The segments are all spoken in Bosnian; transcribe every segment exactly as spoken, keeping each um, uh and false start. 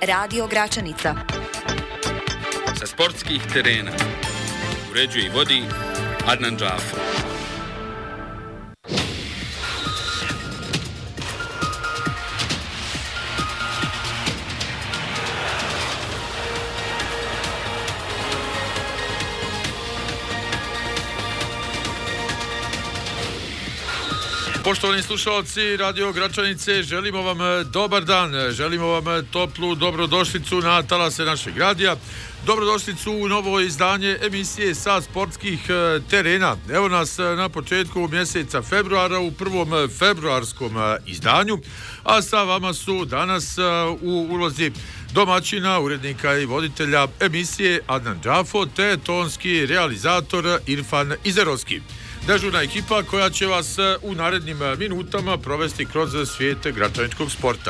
Radio Gračanica. Sa sportskih terena uređuje i vodi Adnan Džafo. Poštovani slušalci Radio Gračanice, želimo vam dobar dan, želimo vam toplu dobrodošlicu na talase našeg radija, dobrodošlicu u novo izdanje emisije sa sportskih terena. Evo nas na početku mjeseca februara u prvom februarskom izdanju, a sa vama su danas u ulozi domaćina, urednika i voditelja emisije Adnan Džafo te tonski realizator Irfan Izerovski. Dežurna ekipa koja će vas u narednim minutama provesti kroz svijet gračaničkog sporta.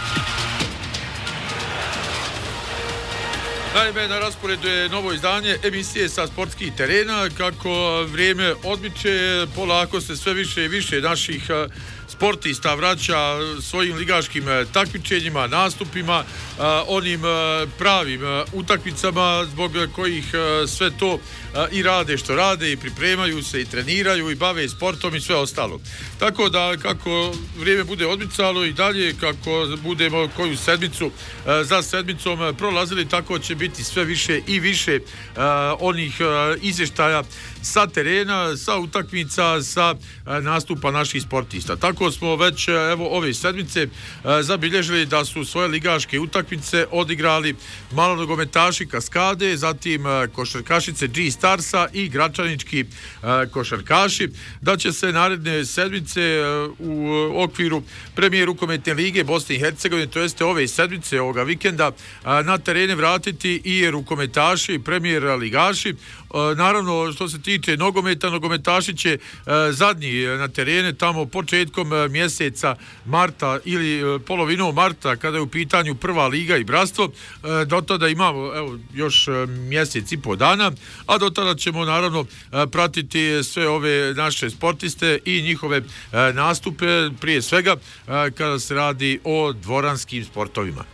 Naime, na rasporedu je novo izdanje emisije sa sportskih terena. Kako vrijeme odmiče, polako se sve više i više naših sportista vraća svojim ligaškim takmičenjima, nastupima, onim pravim utakmicama zbog kojih sve to i rade što rade i pripremaju se i treniraju i bave sportom i sve ostalo. Tako da kako vrijeme bude odmicalo i dalje, kako budemo koju sedmicu za sedmicom prolazili, tako će biti sve više i više onih izvještaja sa terena, sa utakmica, sa nastupa naših sportista. Tako smo već evo ove sedmice zabilježili da su svoje ligaške utakmice odigrali malonogometaši Kaskade, zatim košarkašice G-Starsa i gračanički košarkaši, da će se naredne sedmice u okviru premijer rukometne lige Bosne i Hercegovine, to jeste ove sedmice ovoga vikenda, na terene vratiti i rukometaši, premijer ligaši. Naravno, što se tiče nogometa, nogometaši će zadnji na terene tamo početkom mjeseca marta ili polovinom marta, kada je u pitanju prva liga i bratstvo. Do tada imamo evo, još mjesec i po dana, a do tada ćemo naravno pratiti sve ove naše sportiste i njihove nastupe, prije svega kada se radi o dvoranskim sportovima.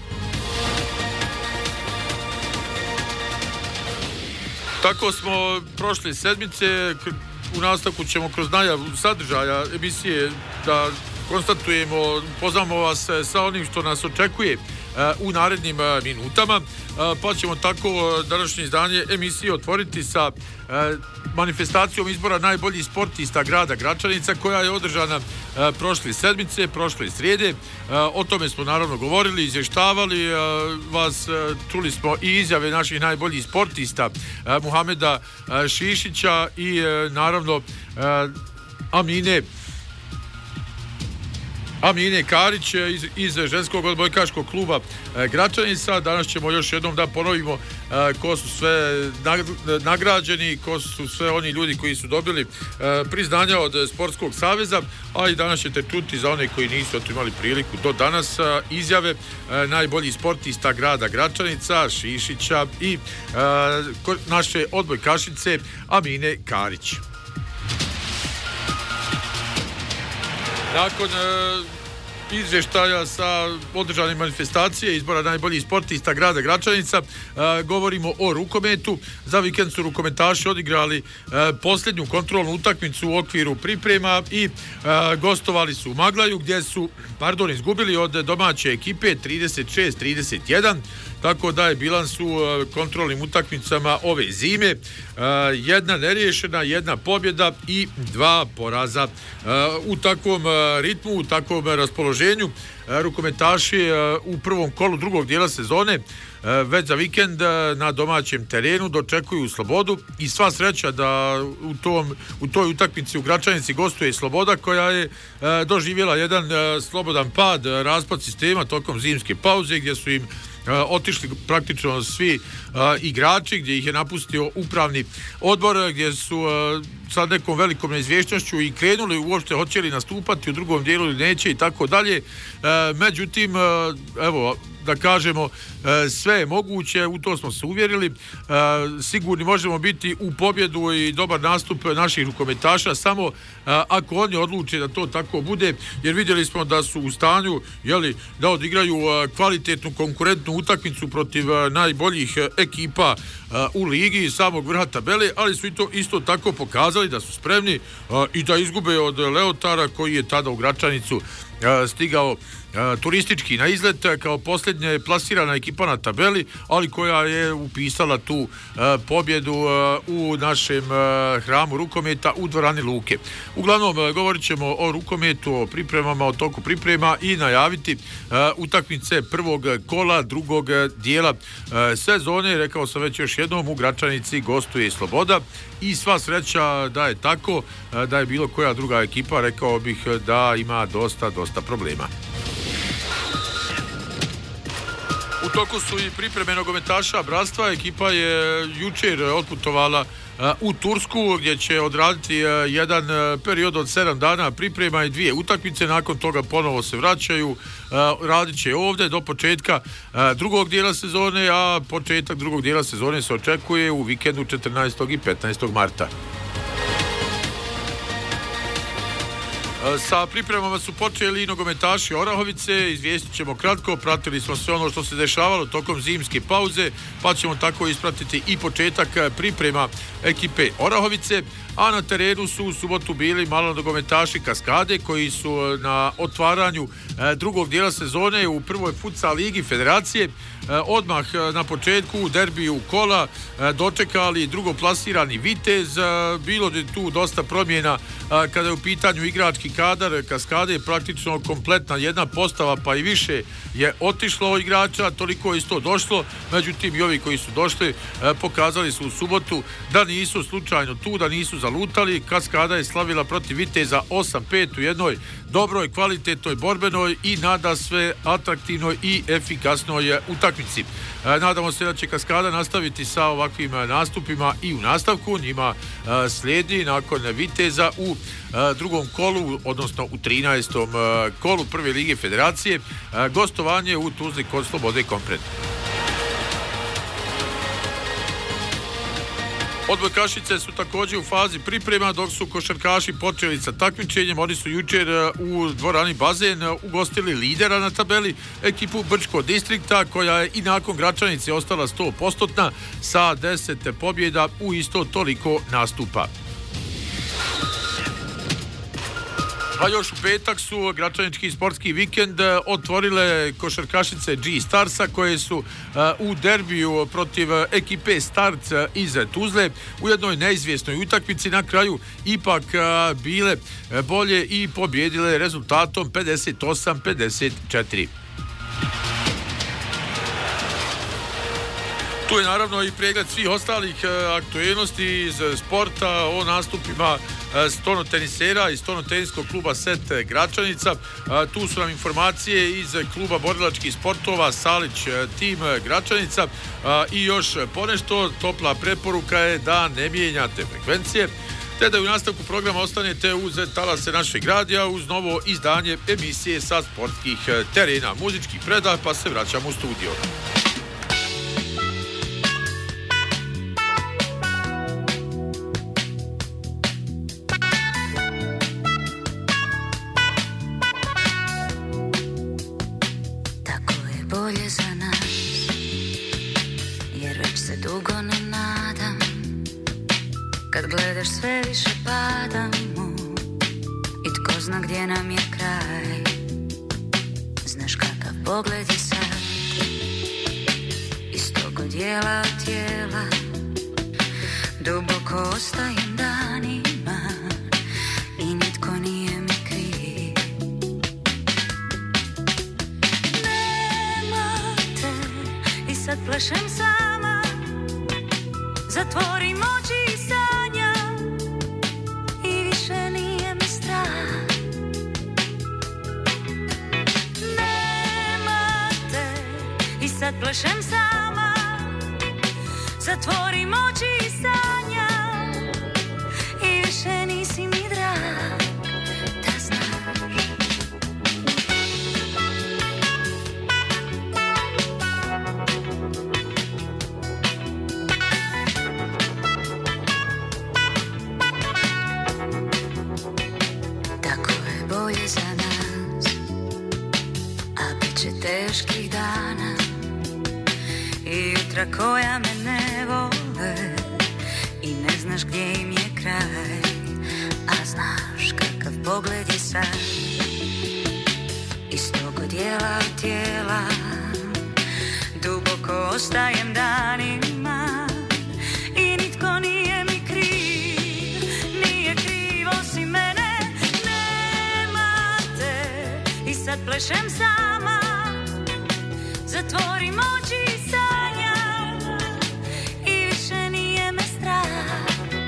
Tako smo prošle sedmice, u nastavku ćemo kroz najavu sadržaja emisije da konstatujemo, poznamo vas sa onim što nas očekuje u narednim minutama, pa ćemo tako današnje izdanje emisije otvoriti sa manifestacijom izbora najboljih sportista grada Gračanica, koja je održana prošle sedmice, prošle srijede. O tome smo naravno govorili, izvještavali vas, čuli smo i izjave naših najboljih sportista Muhameda Šišića i naravno Amine Amine Karić iz, iz ženskog odbojkaškog kluba Gračanica. Danas ćemo još jednom da ponovimo ko su sve nagrađeni, ko su sve oni ljudi koji su dobili priznanja od Sportskog saveza, a i danas ćete čuti za one koji nisu imali priliku do danas izjave najboljih sportista grada Gračanica, Šišića i naše odbojkašice Amine Karić. Nakon e, izvještaja sa održane manifestacije izbora najboljih sportista grada Gračanica, e, govorimo o rukometu. Za vikend su rukometaši odigrali e, posljednju kontrolnu utakmicu u okviru priprema i e, gostovali su u Maglaju, gdje su pardon, izgubili od domaće ekipe trideset šest trideset jedan. Tako da je bilans u kontrolnim utakmicama ove zime jedna neriješena, jedna pobjeda i dva poraza. U takvom ritmu, u takvom raspoloženju rukometaši u prvom kolu drugog dijela sezone već za vikend na domaćem terenu dočekuju Slobodu i sva sreća da u, tom, u toj utakmici u Gračanici gostuje Sloboda, koja je doživjela jedan slobodan pad, raspad sistema tokom zimske pauze, gdje su im otišli praktično svi uh, igrači, gdje ih je napustio upravni odbor, gdje su uh, sa nekom velikom neizvješćnošću i krenuli uopšte hoće li nastupati u drugom dijelu ili neće i tako dalje. Uh, međutim, uh, evo, da kažemo sve je moguće, u to smo se uvjerili. Sigurni možemo biti u pobjedu i dobar nastup naših rukometaša samo ako oni odluče da to tako bude, jer vidjeli smo da su u stanju, jeli, da odigraju kvalitetnu konkurentnu utakmicu protiv najboljih ekipa u ligi samog vrha tabele, ali su i to isto tako pokazali da su spremni i da izgube od Leotara koji je tada u Gračanicu stigao turistički na izlet kao posljednja plasirana ekipa na tabeli, ali koja je upisala tu pobjedu u našem hramu rukometa u dvorani Luke. Uglavnom, govorit ćemo o rukometu, o pripremama, o toku priprema i najaviti utakmice prvog kola drugog dijela sezone. Rekao sam već još jednom, u Gračanici gostuje Sloboda i sva sreća da je tako, da je bilo koja druga ekipa, rekao bih da ima dosta, dosta problema. U toku su i pripreme nogometaša Bratstva. Ekipa je jučer otputovala u Tursku gdje će odraditi jedan period od sedam dana priprema i dvije utakmice. Nakon toga ponovo se vraćaju, radit će ovdje do početka drugog dijela sezone, a početak drugog dijela sezone se očekuje u vikendu četrnaestog i petnaestog marta. Sa pripremama su počeli i nogometaši Orahovice, izvijestit ćemo kratko, pratili smo sve ono što se dešavalo tokom zimske pauze, pa ćemo tako ispratiti i početak priprema ekipe Orahovice, a na terenu su u subotu bili malo nogometaši Kaskade koji su na otvaranju drugog dijela sezone u prvoj futsal ligi Federacije odmah na početku u derbiju kola dočekali drugoplasirani Vitez. Bilo je tu dosta promjena kada je u pitanju igrački kadar Kaskade, je praktično kompletna jedna postava pa i više je otišlo igrača, toliko je isto došlo, međutim i ovi koji su došli pokazali su u subotu da nisu slučajno tu, da nisu zalutali. Kaskada je slavila protiv Viteza osam pet u jednoj dobroj, kvalitetnoj, borbenoj i nada sve atraktivnoj i efikasnoj utakmici. Nadamo se da će Kaskada nastaviti sa ovakvim nastupima i u nastavku. Njima slijedi nakon Viteza u drugom kolu, odnosno u trinaestom kolu prve lige Federacije, gostovanje u Tuzli kod Slobode Kompret. Odbojkašice su također u fazi priprema, dok su košarkaši počeli sa takmičenjem. Oni su jučer u dvorani Bazen ugostili lidera na tabeli, ekipu Brčko distrikta, koja je i nakon Gračanice ostala sto posto sa deset pobjeda u isto toliko nastupa. A još u petak su Gračanički sportski vikend otvorile košarkašice G-Starsa koje su uh, u derbiju protiv ekipe Start iz Tuzle u jednoj neizvjesnoj utakmici na kraju ipak uh, bile bolje i pobjedile rezultatom pedeset osam pedeset četiri. Tu je naravno i pregled svih ostalih aktualnosti iz sporta o nastupima stonotenisera iz stonoteniskog kluba Set Gračanica. Tu su nam informacije iz kluba borilačkih sportova Salić tim Gračanica i još ponešto. Topla preporuka je da ne mijenjate frekvencije, te da u nastavku programa ostanete uz talase našeg radija uz novo izdanje emisije sa sportskih terena. Muzički predah, pa se vraćamo u studio. Bolje za nas, jer već se dugo ne nadam. Kad gledaš sve više padamo i tko zna gdje nam je kraj. Znaš kakav pogled je sad, iz tog odjela od tijela duboko ostajem danima i nitko nije mi kriv. Sad plešem sama, zatvorim oči i sanjam i više nije mi strah. Nema te i sad plešem sama, zatvorim oči i sanjam i više nisi mi drag, da znaš. će teških dana i jutra koja me ne vole i ne znaš gdje im je kraj, a znaš kakav pogled je sad iz tog odjela od tijela. Duboko ostajem danima i nitko nije mi kriv, nije kriv osim mene. Nema te i sad plešem sama, zatvorim oči i sanjam i više nije me strah.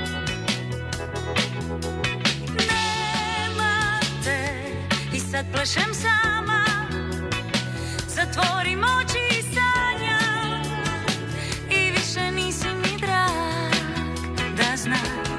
Nema te i sad plešem sama, zatvorim oči i sanjam i više nisi mi drag, da znaš.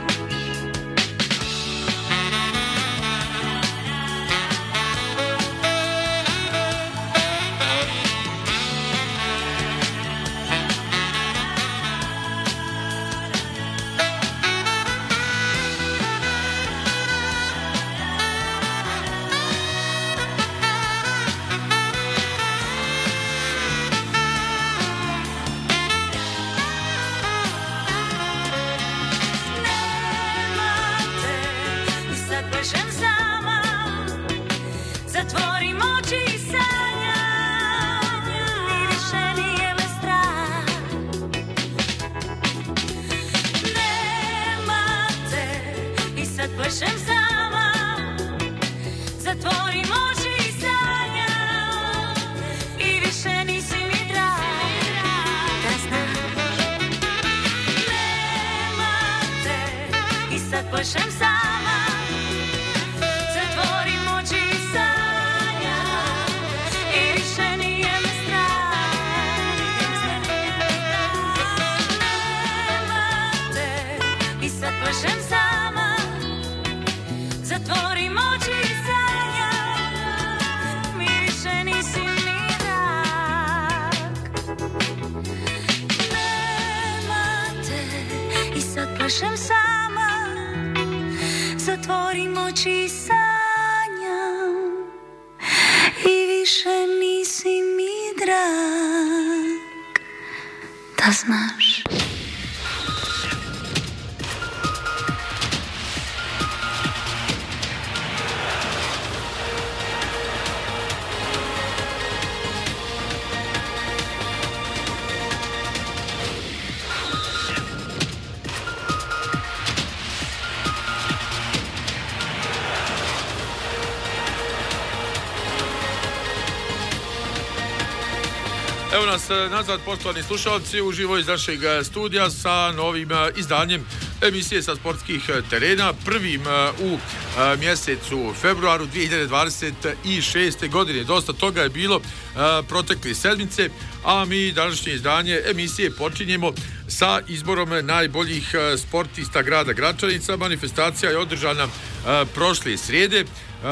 Zatvorim oči i sanjam i više nije me strah. Nema te i sad plešem sama, zatvorim oči i sanjam i više nisi mi drag, da znaš. Nema te i sad plešem sama, zatvorim oči i sanjam i više nije me strah. Nema te i sad plešem sama, zatvorim oči i sanjam i više nisi mi drag. Nema te i sad plešem sama, zatvorim oči i sanjam i više nisi mi drag, da znaš. Evo nas nazad, poštovani slušalci, uživo iz našeg studija sa novim izdanjem emisije sa sportskih terena, prvim u mjesecu februaru dvije hiljade dvadeset šeste. godine. Dosta toga je bilo protekle sedmice, a mi današnje izdanje emisije počinjemo sa izborom najboljih sportista grada Gračanica. Manifestacija je održana prošle srijede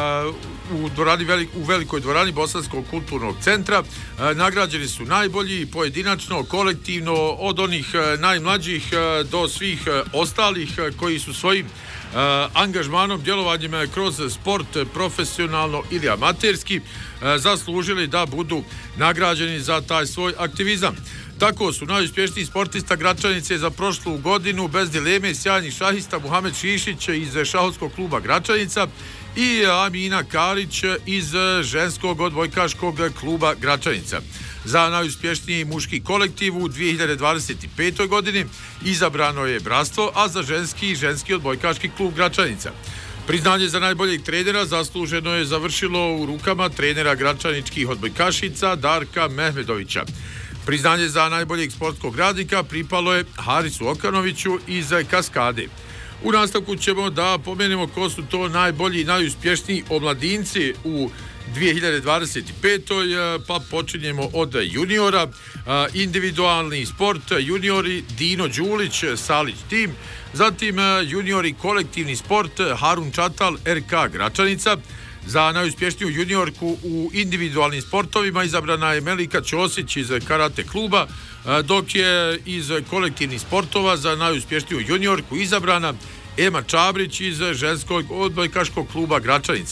u, dvorani, u velikoj dvorani Bosanskog kulturnog centra. Nagrađeni su najbolji pojedinačno, kolektivno, od onih najmlađih do svih ostalih koji su svojim angažmanom, djelovanjem kroz sport profesionalno ili amaterski zaslužili da budu nagrađeni za taj svoj aktivizam. Tako su najuspješniji sportista Gračanice za prošlu godinu bez dileme sjajni šahista Muhamed Šišić iz šahovskog kluba Gračanica i Amina Karić iz ženskog odbojkaškog kluba Gračanica. Za najuspješniji muški kolektiv u dvije hiljade dvadeset petoj. godini izabrano je Bratstvo, a za ženski i ženski odbojkaški klub Gračanica. Priznanje za najboljeg trenera zasluženo je završilo u rukama trenera gračaničkih odbojkašica Darka Mehmedovića. Priznanje za najboljeg sportskog radnika pripalo je Harisu Okanoviću iz Kaskade. U nastavku ćemo da pomenemo ko su to najbolji i najuspješniji omladinci u dvije hiljade dvadeset petoj. Pa počinjemo od juniora. Individualni sport juniori Dino Đulić, Salić tim. Zatim juniori kolektivni sport Harun Čatal, R K Gračanica. Za najuspješniju juniorku u individualnim sportovima izabrana je Melika Ćosić iz karate kluba, dok je iz kolektivnih sportova za najuspješniju juniorku izabrana Ema Čabrić iz ženskog odbojkaškog kluba Gračanica.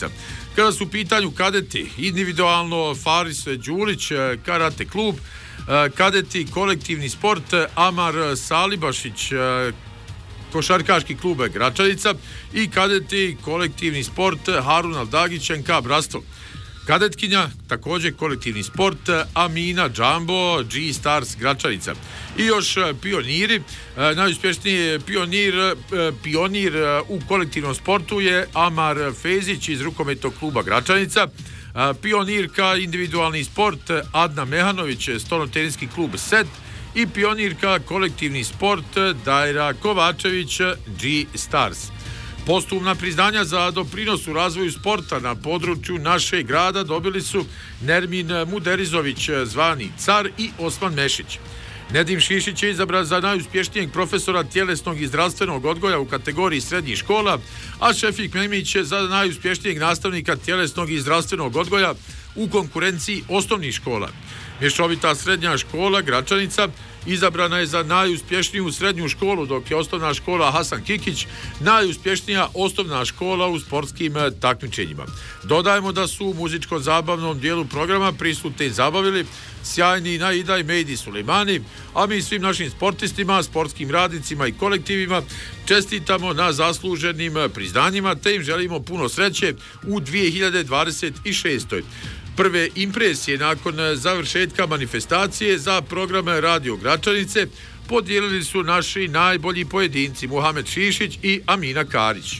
Kada su u pitanju kadeti, individualno Faris Đulić, karate klub, kadeti kolektivni sport Amar Salibašić, košarkaški klub Gračanica i kadeti kolektivni sport Harun Aldagić N K Brastol. Kadetkinja, također kolektivni sport Amina Džambo G Stars Gračanica. I još pioniri, najuspješniji pionir, pionir u kolektivnom sportu je Amar Fezić iz rukometnog kluba Gračanica. Pionirka individualni sport Adna Mehanović, stolnoteniski klub Set i pionirka kolektivni sport Dajra Kovačević G Stars. Postumna priznanja za doprinos u razvoju sporta na području našeg grada dobili su Nermin Muderizović, zvani Car, i Osman Mešić. Nedim Šišić je izabran za najuspješnijeg profesora tjelesnog i zdravstvenog odgoja u kategoriji srednjih škola, a Šefik Memić je za najuspješnijeg nastavnika tjelesnog i zdravstvenog odgoja u konkurenciji osnovnih škola. Mješovita srednja škola Gračanica izabrana je za najuspješniju srednju školu, dok je osnovna škola Hasan Kikić najuspješnija osnovna škola u sportskim takmičenjima. Dodajemo da su u muzičko-zabavnom dijelu programa prisutni i zabavili sjajni Naida i Mejdi Sulejmani, a mi svim našim sportistima, sportskim radnicima i kolektivima čestitamo na zasluženim priznanjima te im želimo puno sreće u dvije hiljade dvadeset šestoj. Prve impresije nakon završetka manifestacije za programe Radio Gračanice podijelili su naši najbolji pojedinci Muhamed Šišić i Amina Karić.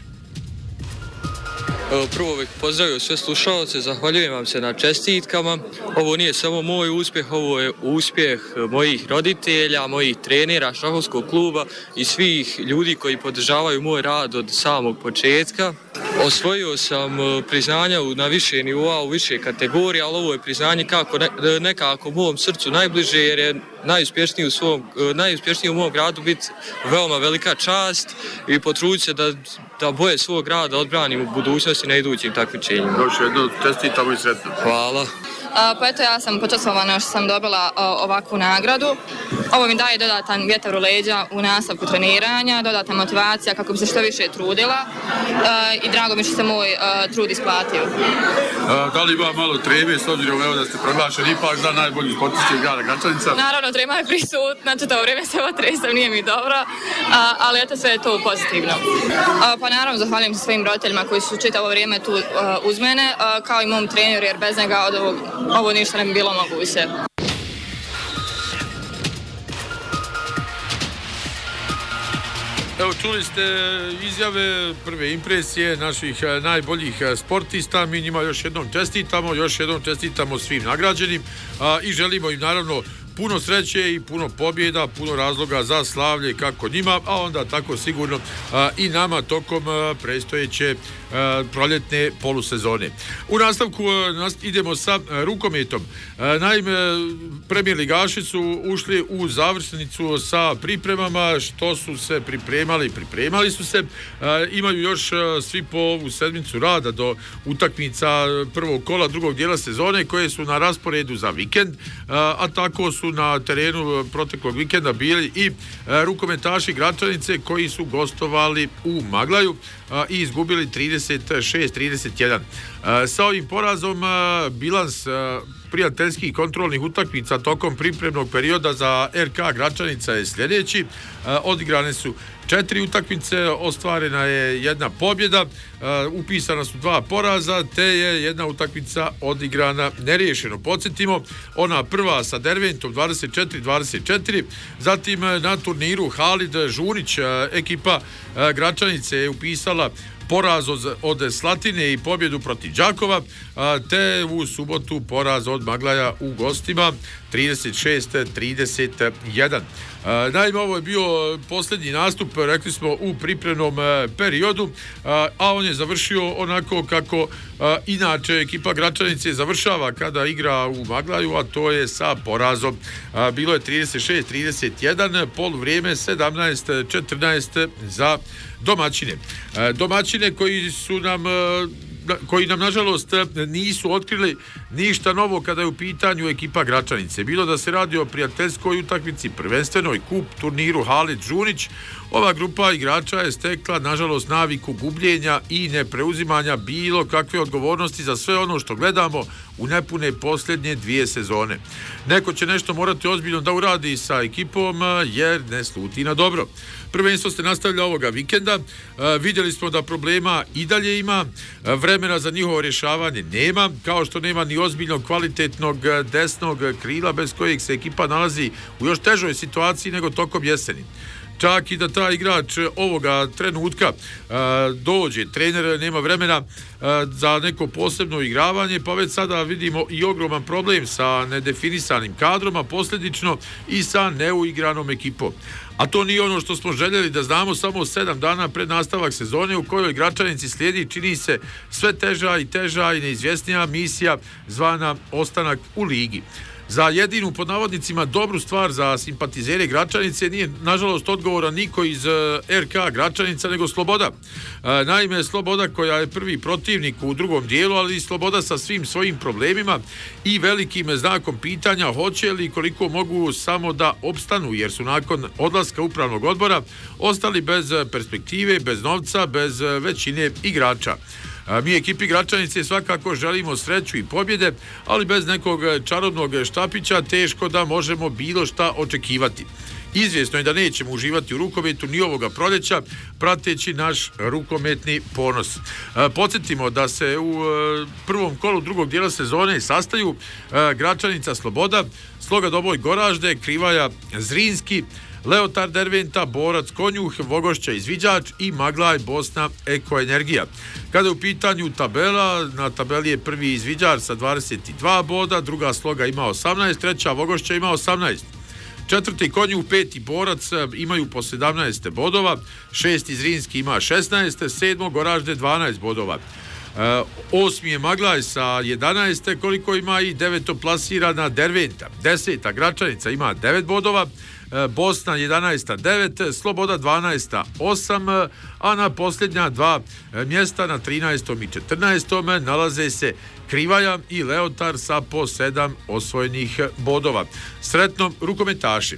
Prvo bih pozdravio sve slušalce, zahvaljujem vam se na čestitkama. Ovo nije samo moj uspjeh, ovo je uspjeh mojih roditelja, mojih trenera, šahovskog kluba i svih ljudi koji podržavaju moj rad od samog početka. Osvojio sam priznanja na više nivoa, u više kategorija, ali ovo je priznanje kako ne, nekako u mom srcu najbliže, jer je najuspješniji u, svom, najuspješniji u mom gradu biti veoma velika čast i potruditi se da, da boje svog grada odbranim u budućnosti na idućim takmičenjima. Još jedno, čestitamo i sretno. Hvala. A, pa eto, ja sam počastvovana što sam dobila a, ovakvu nagradu. Ovo mi daje dodatan vjetar u leđa u nastavku treniranja, dodatna motivacija kako bi se što više trudila a, i drago mi što se moj a, trud isplatio. A, da li ima malo treme s obzirom evo da ste proglašeni ipak za najbolji sportisti grada Gračanica? Naravno, trema je prisutna, to vrijeme se otresam, nije mi dobro, a, ali eto sve je to pozitivno. A, pa naravno, zahvaljujem se svojim roditeljima koji su čitavo vrijeme tu a, uz mene, a, kao i mom treneru, jer bez njega od ovog ovo ništa ne bi bilo moguće. Evo, čuli ste izjave, prve impresije naših najboljih sportista. Mi njima još jednom čestitamo, još jednom čestitamo svim nagrađenim a, i želimo im naravno puno sreće i puno pobjeda, puno razloga za slavlje kako njima, a onda tako sigurno a, i nama tokom a, predstojeće a, proljetne polusezone. U nastavku a, nas, idemo sa a, rukometom. A, naime, premijer ligaši su ušli u završnicu sa pripremama, što su se pripremali, pripremali su se. A, imaju još a, svi po ovu sedmicu rada do utakmica prvog kola drugog dijela sezone koje su na rasporedu za vikend, a, a tako su na terenu proteklog vikenda bili i a, rukometaši Gračanice koji su gostovali u Maglaju a, i izgubili trideset šest trideset jedan. A, sa ovim porazom a, bilans a, prijateljskih kontrolnih utakmica tokom pripremnog perioda za R K Gračanica je sljedeći. A, odigrane su četiri utakmice, ostvarena je jedna pobjeda, upisana su dva poraza, te je jedna utakmica odigrana neriješeno. Podsjetimo, ona prva sa Derventom dvadeset četiri dvadeset četiri, zatim na turniru Halid Žunić, ekipa Gračanice je upisala poraz od, od Slatine i pobjedu protiv Đakova, te u subotu poraz od Maglaja u gostima trideset šest trideset jedan. Naime, ovo je bio posljednji nastup, rekli smo, u pripremnom periodu, a on je završio onako kako inače ekipa Gračanice završava kada igra u Maglaju, a to je sa porazom. Bilo je trideset šest trideset jedan, poluvrijeme sedamnaest četrnaest za domaćine. Domaćine koji su nam koji nam nažalost nisu otkrili ništa novo kada je u pitanju ekipa Gračanice. Bilo da se radi o prijateljskoj utakmici, prvenstvenoj kup turniru Halid Žunić, Ova grupa igrača je stekla, nažalost, naviku gubljenja i nepreuzimanja bilo kakve odgovornosti za sve ono što gledamo u nepune posljednje dvije sezone. Neko će nešto morati ozbiljno da uradi sa ekipom jer ne sluti na dobro. Prvenstvo se nastavlja ovoga vikenda. E, vidjeli smo da problema i dalje ima, e, vremena za njihovo rješavanje nema, kao što nema ni ozbiljnog kvalitetnog desnog krila bez kojeg se ekipa nalazi u još težoj situaciji nego tokom jeseni. Čak i da taj igrač ovoga trenutka e, dođe, trener nema vremena e, za neko posebno igravanje, pa već sada vidimo i ogroman problem sa nedefinisanim kadrom, a posljedično i sa neuigranom ekipom. A to nije ono što smo željeli da znamo samo sedam dana pred nastavak sezone u kojoj Gračanici slijedi, čini se, sve teža i teža i neizvjesnija misija zvana ostanak u ligi. Za jedinu, pod navodnicima, dobru stvar za simpatizere Gračanice nije, nažalost, odgovoran niko iz er ka Gračanica, nego Sloboda. Naime, Sloboda koja je prvi protivnik u drugom dijelu, ali i Sloboda sa svim svojim problemima i velikim znakom pitanja hoće li koliko mogu samo da opstanu, jer su nakon odlaska upravnog odbora ostali bez perspektive, bez novca, bez većine igrača. Mi ekipi Gračanice svakako želimo sreću i pobjede, ali bez nekog čarobnog štapića teško da možemo bilo šta očekivati. Izvjesno je da nećemo uživati u rukometu ni ovoga proljeća, prateći naš rukometni ponos. Podsjetimo da se u prvom kolu drugog dijela sezone sastaju Gračanica Sloboda, Sloga Doboj Goražde, Krivaja Zrinski, Leotar Derventa, Borac Konjuh, Vogošća Izviđač i Maglaj Bosna Ekoenergija. Kada je u pitanju tabela, na tabeli je prvi Izviđač sa dvadeset dva boda, druga Sloga ima osamnaest, treća Vogošća ima osamnaest. Četvrti Konjuh, peti Borac imaju po sedamnaest bodova, šesti Zrinski ima šesnaest, sedmo Goražde dvanaest bodova. E, osmi je Maglaj sa jedanaest, koliko ima i deveto plasirana Derventa. Deseta Gračanica ima devet bodova, Bosna jedanaest devet, Sloboda dvanaest osam, a na posljednja dva mjesta na trinaestom i četrnaestom nalaze se Krivaja i Leotar sa po sedam osvojenih bodova. Sretno rukometaši!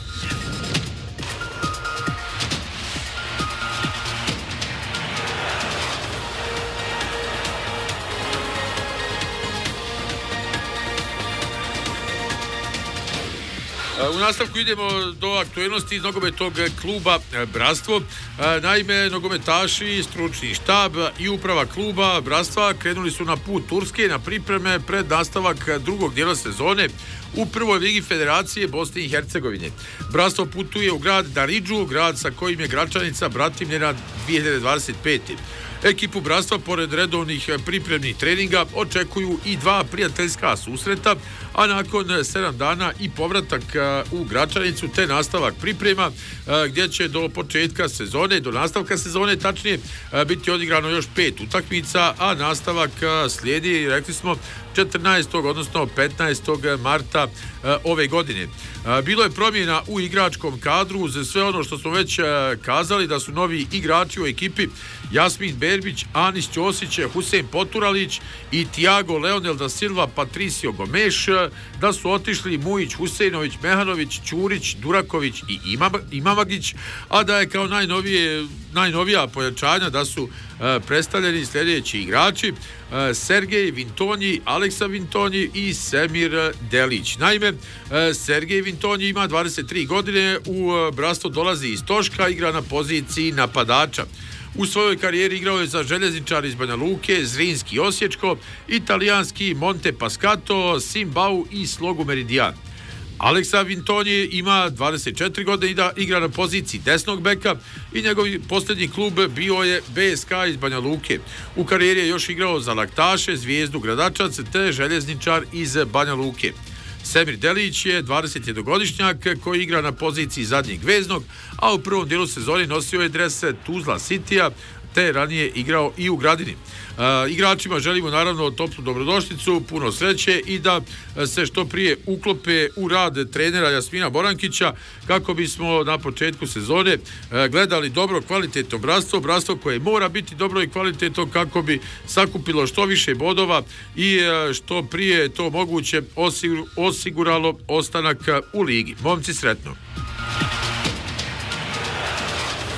U nastavku idemo do aktualnosti iz nogometnog kluba Bratstvo. Naime, nogometaši, stručni štab i uprava kluba Bratstva krenuli su na put Turske na pripreme pred nastavak drugog dijela sezone u prvoj ligi Federacije Bosne i Hercegovine. Bratstvo putuje u grad Daridžu, grad sa kojim je Gračanica bratimljena dvije hiljade dvadeset pete. Ekipu Bratstva, pored redovnih pripremnih treninga, očekuju i dva prijateljska susreta, a nakon sedam dana i povratak u Gračanicu te nastavak priprema, gdje će do početka sezone, do nastavka sezone tačnije, biti odigrano još pet utakmica, a nastavak slijedi, rekli smo, četrnaestog odnosno petnaestog marta ove godine. Bilo je promjena u igračkom kadru uz sve ono što smo već kazali, da su novi igrači u ekipi Jasmin Berbić, Anis Ćosić, Husein Poturalić i Tiago Leonel da Silva, Patricio Gomeš, da su otišli Mujić, Huseinović, Mehanović, Ćurić, Duraković i Imamagić, a da je kao najnovije, najnovija pojačanja da su predstavljeni sljedeći igrači: Sergej Vintonji, Aleksa Vintonji i Semir Delić. Naime, Sergej Vintonji ima dvadeset tri godine, u Bratstvo dolazi iz Toška, igra na poziciji napadača. U svojoj karijeri igrao je za Željezničar iz Banja Luke, Zrinski Osječko, italijanski Monte Pascato, Simbau i Slogu Meridian. Aleksa Vintonji ima dvadeset četiri godine i da igra na poziciji desnog beka i njegov posljednji klub bio je be es ka iz Banja Luke. U karijeri je još igrao za Laktaše, Zvijezdu Gradačac te Željezničar iz Banja Luke. Semir Delić je dvadesetjednogodišnjak koji igra na poziciji zadnjeg veznog, a u prvom dijelu sezone nosio je dres Tuzla Citya te ranije igrao i u Gradini. E, igračima želimo naravno toplu dobrodošlicu, puno sreće i da se što prije uklope u rad trenera Jasmina Borankića kako bismo na početku sezone e, gledali dobro kvalitetno Bratstvo, Bratstvo koje mora biti dobro i kvalitetno kako bi sakupilo što više bodova i e, što prije to moguće osigur, osiguralo ostanak u ligi. Momci, sretno!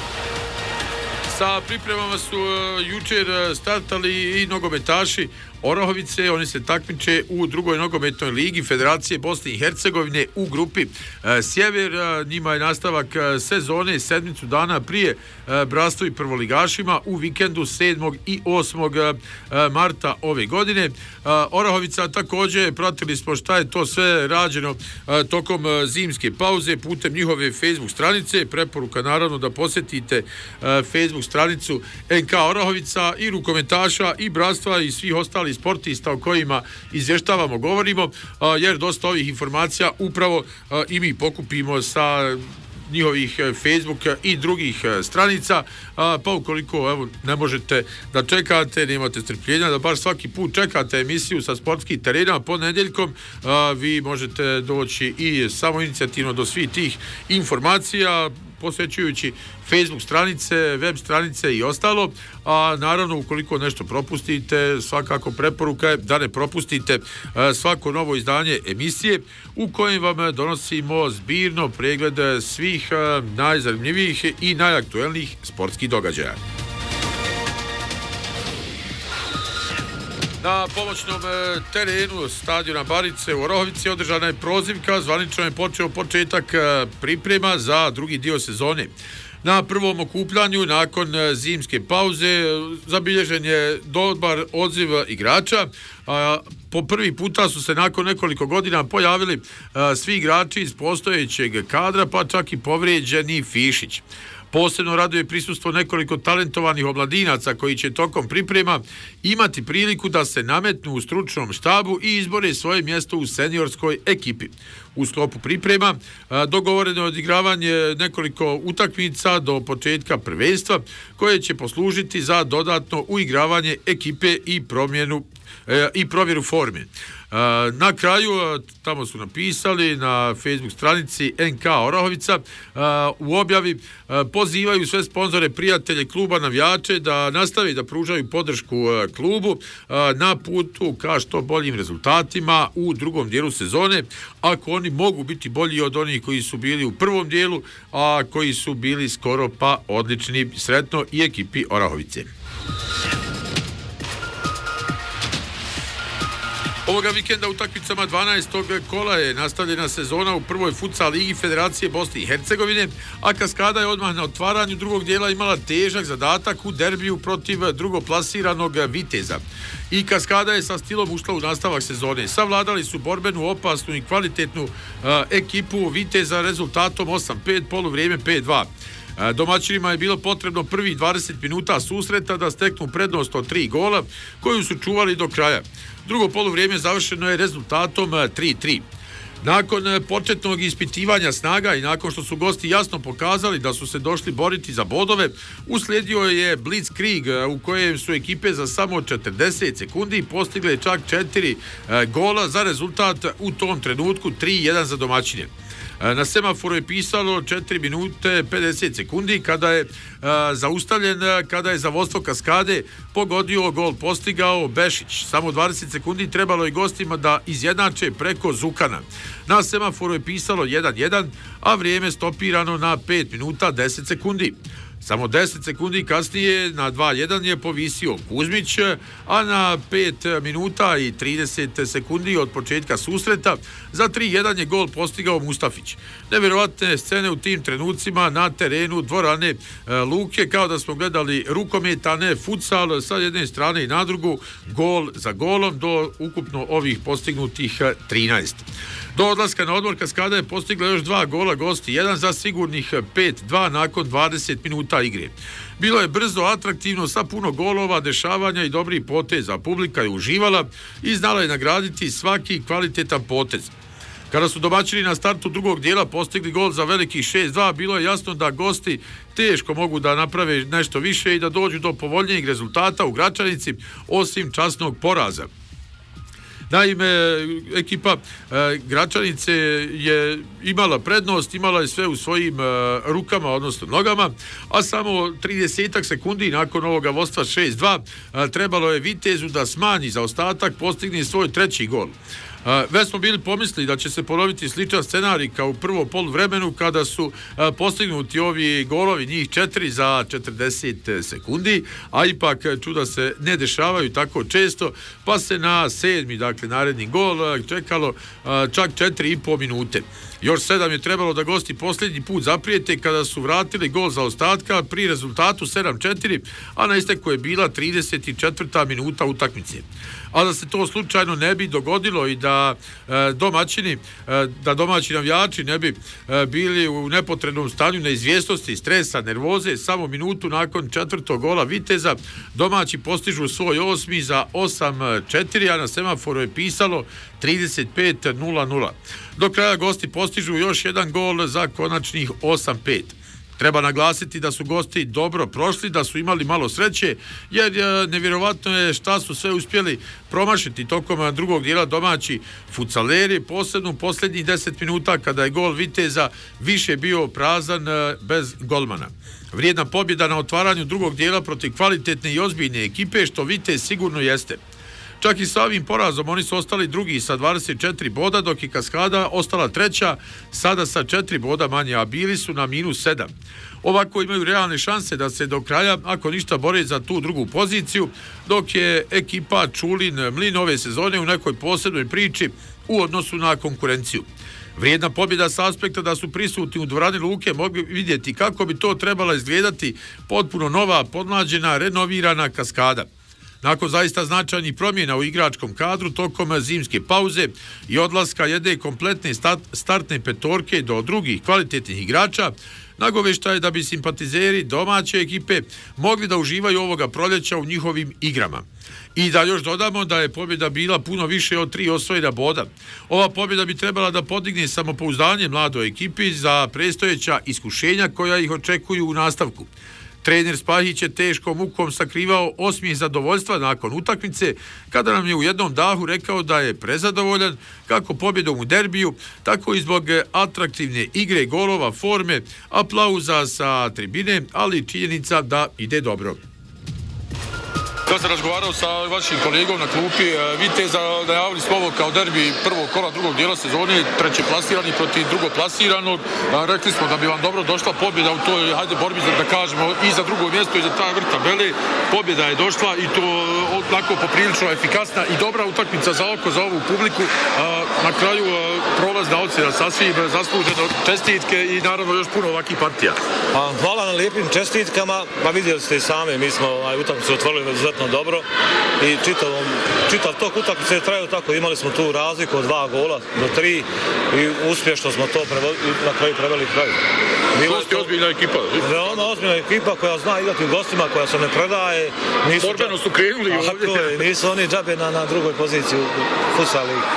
Sa pripremama su uh, jučer startali i nogometaši Orahovice. Oni se takmiče u drugoj nogometnoj ligi Federacije Bosne i Hercegovine u grupi uh, Sjever. Uh, njima je nastavak uh, sezone sedmicu dana prije uh, Brastovi prvoligašima u vikendu sedmog i osmog marta ove godine. Uh, Orahovica također, pratili smo šta je to sve rađeno uh, tokom uh, zimske pauze putem njihove Facebook stranice. Preporuka naravno da posjetite uh, Facebook stranicu N K Orahovica i rukometaša i bratstva i svih ostalih sportista o kojima izvještavamo, govorimo, jer dosta ovih informacija upravo i mi pokupimo sa njihovih Facebook i drugih stranica, pa ukoliko evo, ne možete da čekate, nemate strpljenja da baš svaki put čekate emisiju sa sportskih terena ponedjeljkom, vi možete doći i samoinicijativno do svih tih informacija posvećujući Facebook stranice, web stranice i ostalo, a naravno ukoliko nešto propustite, svakako preporuka je da ne propustite svako novo izdanje emisije u kojem vam donosimo zbirno pregled svih najzanimljivijih i najaktuelnijih sportskih događaja. Na pomoćnom terenu stadiona Barice u Orahovici održana je prozivka, zvanično je počeo početak priprema za drugi dio sezone. Na prvom okupljanju nakon zimske pauze zabilježen je dobar odziv igrača. Po prvi puta su se nakon nekoliko godina pojavili svi igrači iz postojećeg kadra, pa čak i povrijeđeni Fišić. Posebno raduje prisustvo nekoliko talentovanih omladinaca koji će tokom priprema imati priliku da se nametnu u stručnom štabu i izbore svoje mjesto u seniorskoj ekipi. U sklopu priprema dogovoreno je odigravanje nekoliko utakmica do početka prvenstva koje će poslužiti za dodatno uigravanje ekipe i promjenu i provjeru forme. Na kraju, tamo su napisali na Facebook stranici N K Orahovica, u objavi pozivaju sve sponzore, prijatelje kluba, navijače da nastave da pružaju podršku klubu na putu ka što boljim rezultatima u drugom dijelu sezone, ako oni mogu biti bolji od onih koji su bili u prvom dijelu, a koji su bili skoro pa odlični. Sretno i ekipi Orahovice. Ovoga vikenda utakmicama dvanaestog kola je nastavljena sezona u prvoj futsal ligi Federacije Bosne i Hercegovine, a Kaskada je odmah na otvaranju drugog dijela imala težak zadatak u derbiju protiv drugoplasiranog Viteza. I Kaskada je sa stilom ušla u nastavak sezone. Savladali su borbenu, opasnu i kvalitetnu uh, ekipu Viteza rezultatom osam pet, poluvrijeme pet dva. Domaćinima je bilo potrebno prvih dvadeset minuta susreta da steknu prednost od tri gola koju su čuvali do kraja. Drugo poluvrijeme završeno je rezultatom tri tri. Nakon početnog ispitivanja snaga i nakon što su gosti jasno pokazali da su se došli boriti za bodove, uslijedio je blitzkrieg u kojem su ekipe za samo četrdeset sekundi postigle čak četiri gola za rezultat u tom trenutku tri jedan za domaćine. Na semaforu je pisalo četiri minute pedeset sekundi kada je a, zaustavljen, kada je za vodstvo Kaskade pogodio gol postigao Bešić. Samo dvadeset sekundi trebalo je gostima da izjednače preko Zukana. Na semaforu je pisalo jedan jedan, a vrijeme stopirano na pet minuta deset sekundi. Samo deset sekundi kasnije na dva jedan je povisio Kuzmić, a na pet minuta i trideset sekundi od početka susreta za tri jedan je gol postigao Mustafić. Nevjerovatne scene u tim trenucima na terenu dvorane Luke, kao da smo gledali rukomet, a ne futsal, sa jedne strane i na drugu, gol za golom do ukupno ovih postignutih trinaest. Do odlaska na odmor Kaskada je postigla još dva gola gosti, jedan za sigurnih pet dva nakon dvadeset minuta igre. Bilo je brzo, atraktivno, sa puno golova, dešavanja i dobrih poteza. Publika je uživala i znala je nagraditi svaki kvalitetan potez. Kada su domaćini na startu drugog dijela postigli gol za velikih šest dva, bilo je jasno da gosti teško mogu da naprave nešto više i da dođu do povoljnijeg rezultata u Gračanici, osim časnog poraza. Naime, ekipa e, Gračanice je imala prednost, imala je sve u svojim e, rukama, odnosno nogama, a samo trideset sekundi nakon ovoga vodstva šest dva e, trebalo je Vitezu da smanji zaostatak, postigne svoj treći gol. Već smo bili pomislili da će se ponoviti sličan scenarij kao u prvom poluvremenu kada su postignuti ovi golovi, njih četiri za četrdeset sekundi, a ipak čuda se ne dešavaju tako često, pa se na sedmi, dakle naredni gol čekalo čak četiri i po minute. Još sedam je trebalo da gosti posljednji put zaprijete kada su vratili gol za ostatka pri rezultatu sedam četiri, a na isteku je bila trideset četvrta minuta utakmice. A da se to slučajno ne bi dogodilo i da e, domaćini, e, da domaći navijači ne bi e, bili u nepotrebnom stanju neizvjesnosti, stresa, nervoze, samo minutu nakon četvrtog gola Viteza domaći postižu svoj osmi za osam četiri, a na semaforu je pisalo trideset pet nula nula. Do kraja gosti postižu još jedan gol za konačnih osam pet. Treba naglasiti da su gosti dobro prošli, da su imali malo sreće, jer nevjerovatno je šta su sve uspjeli promašiti tokom drugog dijela domaći futsaleri, posebno u posljednjih deset minuta kada je gol Viteza više bio prazan bez golmana. Vrijedna pobjeda na otvaranju drugog dijela protiv kvalitetne i ozbiljne ekipe, što Vitez sigurno jeste. Čak i sa ovim porazom oni su ostali drugi sa dvadeset četiri boda, dok je Kaskada ostala treća, sada sa četiri boda manje, a bili su na minus sedam. Ovako imaju realne šanse da se do kraja, ako ništa, bore za tu drugu poziciju, dok je ekipa Čulin Mlin ove sezone u nekoj posebnoj priči u odnosu na konkurenciju. Vrijedna pobjeda sa aspekta da su prisutni u dvorani Luke mogli vidjeti kako bi to trebala izgledati potpuno nova, podmlađena, renovirana Kaskada. Nakon zaista značajnih promjena u igračkom kadru tokom zimske pauze i odlaska jedne kompletne startne petorke do drugih kvalitetnih igrača, nagovešta je da bi simpatizeri domaće ekipe mogli da uživaju ovoga proljeća u njihovim igrama. I da još dodamo da je pobjeda bila puno više od tri osvojena boda. Ova pobjeda bi trebala da podigne samopouzdanje mladoj ekipi za predstojeća iskušenja koja ih očekuju u nastavku. Trener Spahić je teškom mukom sakrivao osmijeh zadovoljstva nakon utakmice, kada nam je u jednom dahu rekao da je prezadovoljan kako pobjedom u derbiju, tako i zbog atraktivne igre, golova, forme, aplauza sa tribine, ali i činjenica da ide dobro. Ja sam razgovarao sa vašim kolegom na klupi Viteza, najavili smo ovo kao derbi prvog kola drugog dijela sezone, treće plasirani protiv drugog plasiranog. Rekli smo da bi vam dobro došla pobjeda u toj, hajde, borbi za, da kažemo, i za drugo mjesto i za taj vrh tabele. Pobjeda je došla i to onako poprilično efikasna i dobra utakmica za oko, za ovu publiku. Na kraju prolazna ocjena sasvim zasluženo, čestitke i naravno još puno ovakih partija. Pa, hvala na lijepim čestitkama, pa vidjeli ste i sami, mi smo ovaj, utakmicu otvorili izuzetno dobro i čitav, čitav tok utakmice je trajao tako, imali smo tu razliku od dva gola do tri i uspješno smo to preveli, na kraju preveli kraju. Bilo je to ozbiljna ekipa. Veoma ozbiljna ekipa koja zna igrati u gostima, koja se ne predaje. Nisu Borbeno su krenuli ovdje. Nisu oni džabe na, na drugoj poziciji u futsal ligi.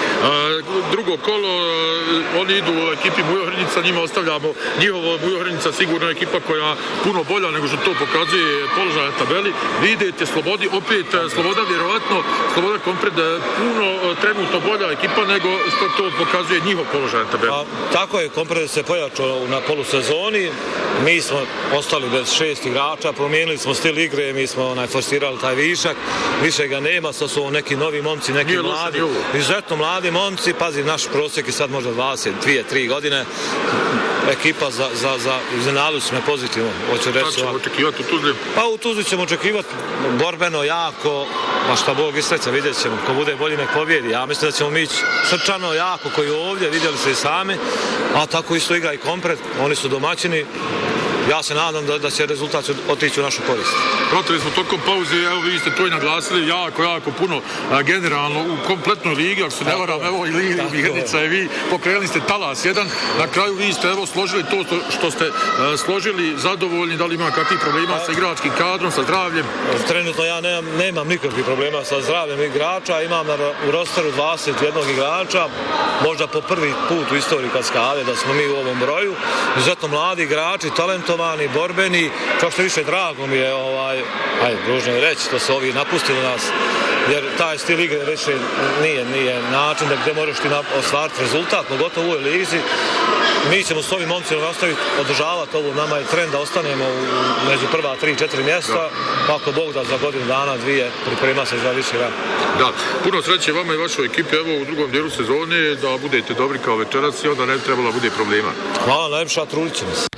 Drugo kolo, oni idu u ekipi Bujohrnica, njima ostavljamo njihovo Bujohrnica, sigurno ekipa koja puno bolja nego što to pokazuje položaj na tabeli. Vi idete Slobodi, opet Sloboda vjerovatno, Sloboda Kompred puno trenutno bolja ekipa nego što to pokazuje njihov položaj na tabeli. A, tako je, Kompred se pojačao na polusezoni, mi smo ostali bez šest igrača, promijenili smo stil igre, mi smo onaj, forsirali taj višak, više ga nema, sad su neki novi momci, neki Nije mladi, izuzetno mladi momci, pazi, naš prosjek je sad možda dvadeset dvije tri godine, ekipa za, za, za iznenadu smo pozitivno, hoću reći. Šta ćemo očekivati u Tuzli? Pa u Tuzli ćemo očekivati borbeno, jako, pa šta Bog i sreća, vidjet ćemo, ko bude bolji nek pobjedi. Ja mislim da ćemo mi ići srčano, jako, koji ovdje, vidjeli ste i sami, a tako isto igra i Kompred, oni su domaćini. Ja se nadam da, da će rezultat otići u našu korist. Pratili smo tokom pauze, evo vi ste to i naglasili, jako, jako puno a, generalno u kompletnoj ligi, ako se ne varam, evo i Ligernica i vi pokrenuli ste talas jedan, na kraju vi ste evo složili to što, što ste a, složili, zadovoljni, da li ima kakvih problema sa igračkim kadrom, sa zdravljem? Trenutno ja nemam, nemam nikakvih problema sa zdravljem igrača, imam na, u rosteru dvadeset jedan igrača, možda po prvi put u istoriji Kaskade da smo mi u ovom broju, izuzetno mladi igrači, talentovani, borbeni, kao što više drago mi je, ovaj, ajde, ružno je reći, to su ovi napustili nas, jer taj stil igre više nije, nije način da gdje možeš ti ostvariti rezultat, pogotovo u ovoj lizi. Mi ćemo s ovim momcima nastaviti održavati ovo, nama je trend da ostanemo u, među prva tri, četiri mjesta, pa ako Bog da za godinu dana, dvije, priprema se za više rad. Da, puno sreće vama i vašoj ekipi, evo u drugom dijelu sezone, da budete dobri kao večeras i onda ne bi trebalo bude problema. Hvala, najviše, trudit ćemo se.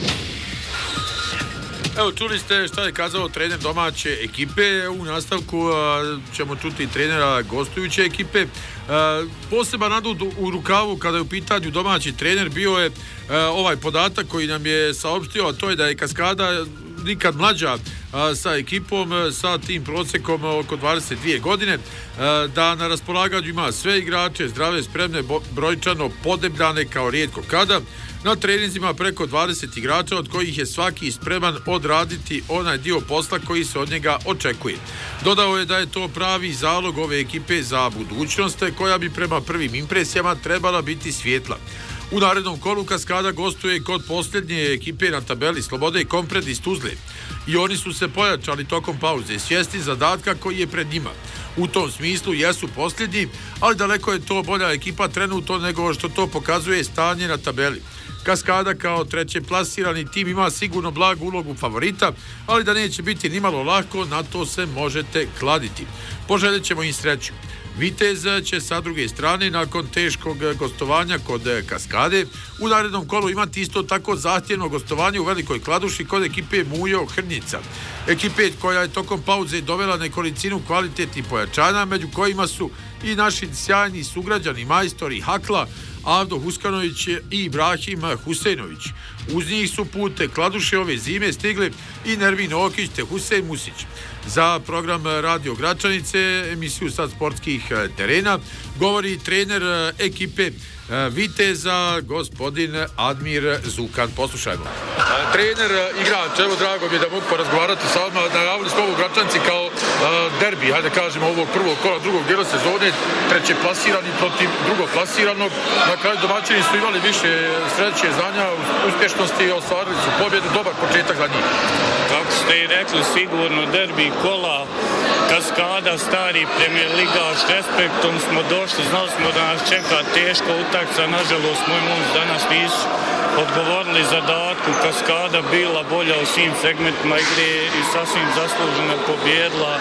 Evo, čuli ste šta je kazao trener domaće ekipe, u nastavku a, ćemo čuti trenera gostujuće ekipe. A, poseban nadut u rukavu kada je u pitanju domaći trener bio je a, ovaj podatak koji nam je saopštio, a to je da je Kaskada nikad mlađa a, sa ekipom, sa tim procekom oko dvadeset dvije godine, a, da na raspolaganju ima sve igrače, zdrave, spremne, bo, brojčano podebljane kao rijetko kada. Na treninzima preko dvadeset igrača, od kojih je svaki spreman odraditi onaj dio posla koji se od njega očekuje. Dodao je da je to pravi zalog ove ekipe za budućnost, koja bi prema prvim impresijama trebala biti svjetla. U narednom kolu Kaskada gostuje kod posljednje ekipe na tabeli Slobode i Kompred iz Tuzle. I oni su se pojačali tokom pauze, svjesni zadatka koji je pred njima. U tom smislu jesu posljednji, ali daleko je to bolja ekipa trenutno nego što to pokazuje stanje na tabeli. Kaskada kao treće plasirani tim ima sigurno blagu ulogu favorita, ali da neće biti nimalo lako, na to se možete kladiti. Poželjet ćemo im sreću. Vitez će sa druge strane nakon teškog gostovanja kod Kaskade u narednom kolu imati isto tako zahtjevno gostovanje u Velikoj Kladuši kod ekipe Mujo Hrnica. Ekipe koja je tokom pauze dovela nekolicinu kvalitetnih pojačanja, među kojima su i naši sjajni sugrađani majstori Hakla, Avdo Huskanović i Ibrahim Huseinović. Uz njih su pute Kladuše ove zime stigli i Nermin Okić te Husein Musić. Za program Radio Gračanice, emisiju sad sportskih terena, govori trener ekipe Viteza, gospodin Admir Zukan. Poslušajmo. Trener, igrač, evo drago mi je da mogu porazgovarati sa vama. Najavili smo ovo Gračanci kao derbi, hajde kažemo, ovog prvog kola drugog dijela sezone, treće plasirani protiv drugog plasiranog. Na kraju domaćini su imali više sreće, znanja, uspješnosti, ostvarili su pobjedu, dobar početak za njih. Kako ste i rekli, sigurno derbi kola, Kaskada, stari premijer ligaš, respektom smo došli, znali smo da nas čeka teška utakmica, nažalost moj muž danas nisu odgovorili zadatku, Kaskada bila bolja u svim segmentima igre i sasvim zasluženo pobjedila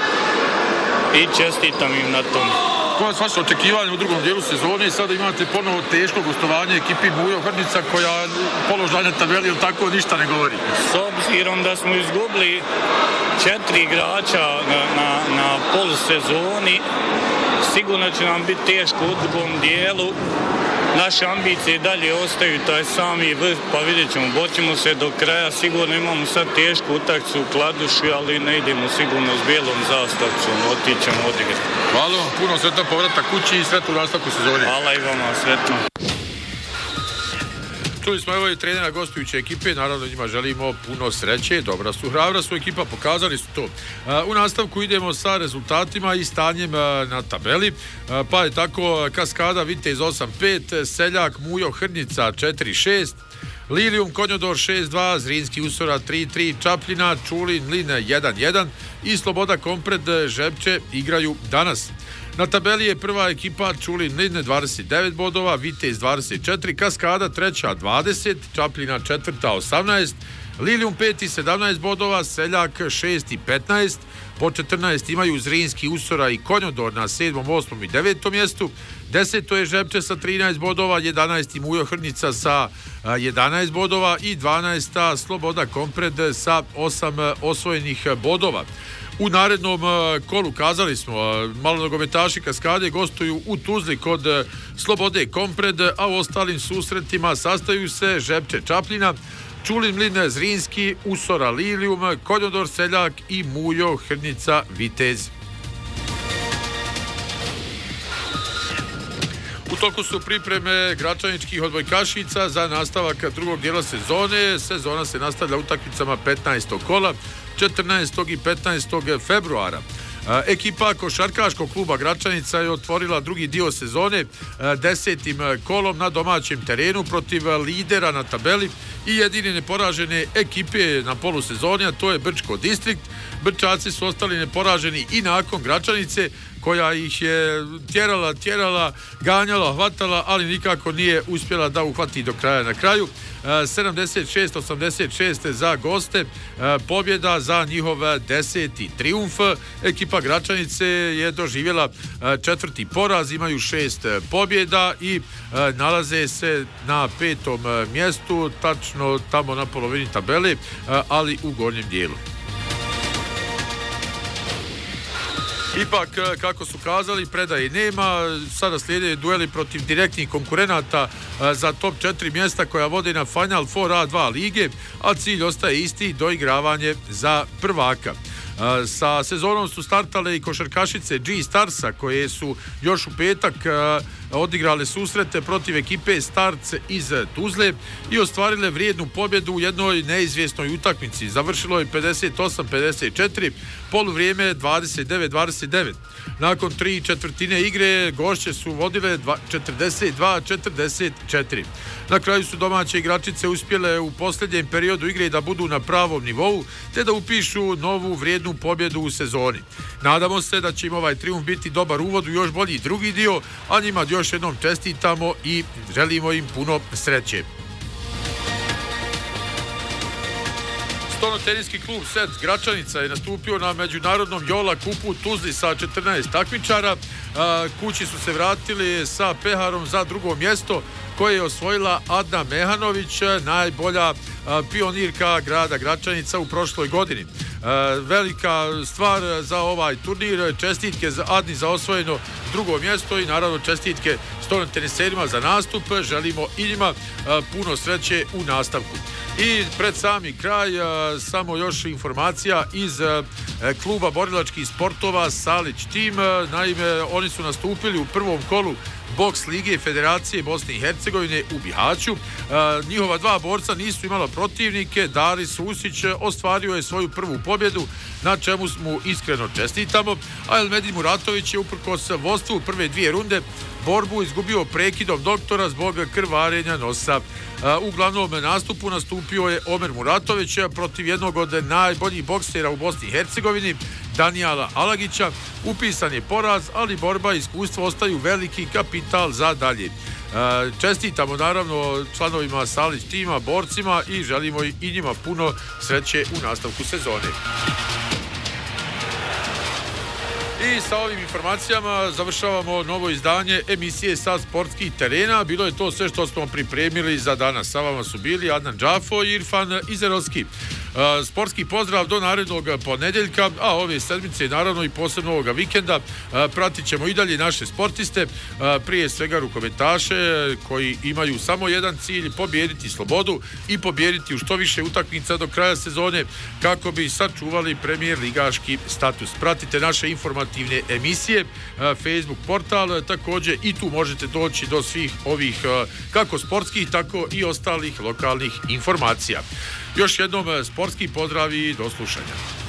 i čestitam im na tom. Koja su vaše očekivanja u drugom dijelu sezone? Sada imate ponovo teško gostovanje ekipi Mujo Hrnica koja položaj na tabeli ili tako ništa ne govori. S obzirom da smo izgubili četiri igrača na, na, na polusezoni, sigurno će nam biti teško u drugom dijelu. Naše ambicije dalje ostaju taj sami vrh, pa vidjet ćemo, boćemo se do kraja, sigurno imamo sad tešku utakmicu u Kladuši, ali ne idemo sigurno s bijelom zastavcom, otićemo odigrati. Hvala vam, puno sretan povratak kući i sretno u nastavku sezone. Hvala i vama, sretno. Čuli smo evo i trenera gostujuće ekipe, naravno njima želimo puno sreće, dobra su, hrabra su ekipa, pokazali su to. U nastavku idemo sa rezultatima i stanjem na tabeli, pa je tako Kaskada Vitez osam pet, Seljak Mujo Hrnica četiri šest, Lilijum Konjodor šest dva, Zrinski Usora tri tri, Čapljina Čulin Mlin jedan jedan i Sloboda Kompred Žepče igraju danas. Na tabeli je prva ekipa Čulin Mlin dvadeset devet bodova, Vitez dvadeset četiri, Kaskada treća dvadeset, Čapljina četvrta osamnaest, Lilijum pet i sedamnaest bodova, Seljak šest i petnaest, po četrnaest imaju Zrinski Usora i Konjodor na sedmom, osmom i devetom mjestu, deseto je Žepče sa trinaest bodova, jedanaesti Mujo Hrnica sa jedanaest bodova i dvanaesta Sloboda Kompred sa osam osvojenih bodova. U narednom kolu, kazali smo, malonogometaši Kaskade gostuju u Tuzli kod Slobode Kompred, a u ostalim susretima sastaju se Žepče Čapljina, Čulin Mlin Zrinski, Usora Lilijum, Konjodor Seljak i Mujo Hrnica Vitez. U toku su pripreme gračaničkih odbojkašica za nastavak drugog dijela sezone. Sezona se nastavlja utakmicama petnaestog kola, četrnaestog i petnaestog februara. Ekipa košarkaškog kluba Gračanica je otvorila drugi dio sezone desetim kolom na domaćem terenu protiv lidera na tabeli i jedine neporažene ekipe na polusezoni, a to je Brčko Distrikt. Brčaci su ostali neporaženi i nakon Gračanice koja ih je tjerala, tjerala, ganjala, hvatala, ali nikako nije uspjela da uhvati do kraja. Na kraju sedamdeset šest osamdeset šest za goste, pobjeda za njihov deseti triumf. Ekipa Gračanice je doživjela četvrti poraz, imaju šest pobjeda i nalaze se na petom mjestu, tačno tamo na polovini tabele, ali u gornjem dijelu. Ipak, kako su kazali, predaje nema, sada slijede dueli protiv direktnih konkurenata za top četiri mjesta koja vode na Final Four A dva lige, a cilj ostaje isti, doigravanje za prvaka. Sa sezonom su startale i košarkašice G-Starsa koje su još u petak odigrale susrete protiv ekipe Starc iz Tuzle i ostvarile vrijednu pobjedu u jednoj neizvjesnoj utakmici. Završilo je pedeset osam pedeset četiri, poluvrijeme dvadeset devet dvadeset devet. Nakon tri četvrtine igre gošće su vodile četrdeset dva četrdeset četiri. Na kraju su domaće igračice uspjele u posljednjem periodu igre da budu na pravom nivou te da upišu novu vrijednu pobjedu u sezoni. Nadamo se da će im ovaj triumf biti dobar uvod u još bolji drugi dio, a njima još jednom čestitamo i želimo im puno sreće. Stolnoteniski klub Set Gračanica je nastupio na međunarodnom Jola kupu u Tuzli sa četrnaest takmičara. Kući su se vratili sa peharom za drugo mjesto koje je osvojila Adna Mehanović, najbolja pionirka grada Gračanica u prošloj godini. Velika stvar za ovaj turnir, čestitke za Adni za osvojeno drugo mjesto i naravno čestitke stolnoteniserima za nastup. Želimo i njima puno sreće u nastavku. I pred sami kraj samo još informacija iz kluba borilačkih sportova Salić tim. Naime, oni su nastupili u prvom kolu boks lige Federacije Bosne i Hercegovine u Bihaću. Njihova dva borca nisu imala protivnike. Daris Usić ostvario je svoju prvu pobjedu, na čemu mu iskreno čestitamo, a Elmedin Muratović je uprkos vodstvu prve dvije runde borbu izgubio prekidom doktora zbog krvarenja nosa. U glavnom nastupu nastupio je Omer Muratović protiv jednog od najboljih boksera u Bosni i Hercegovini, Danijala Alagića. Upisan je poraz, ali borba i iskustvo ostaju veliki kapital za dalje. Čestitamo naravno članovima Salić tima, borcima i želimo i njima puno sreće u nastavku sezone. I sa ovim informacijama završavamo novo izdanje emisije Sa sportskih terena. Bilo je to sve što smo pripremili za danas. Sa vama su bili Adnan Džafo i Irfan Izerovski. Sportski pozdrav do narednog ponedjeljka, a ove sedmice naravno i posebno ovoga vikenda pratit ćemo i dalje naše sportiste, prije svega rukometaše koji imaju samo jedan cilj, pobijediti slobodu i pobijediti u što više utakmica do kraja sezone kako bi sačuvali premijer ligaški status. Pratite naše informativne emisije, Facebook portal, također i tu možete doći do svih ovih kako sportskih tako i ostalih lokalnih informacija. Još jednom sportski pozdrav i do slušanja.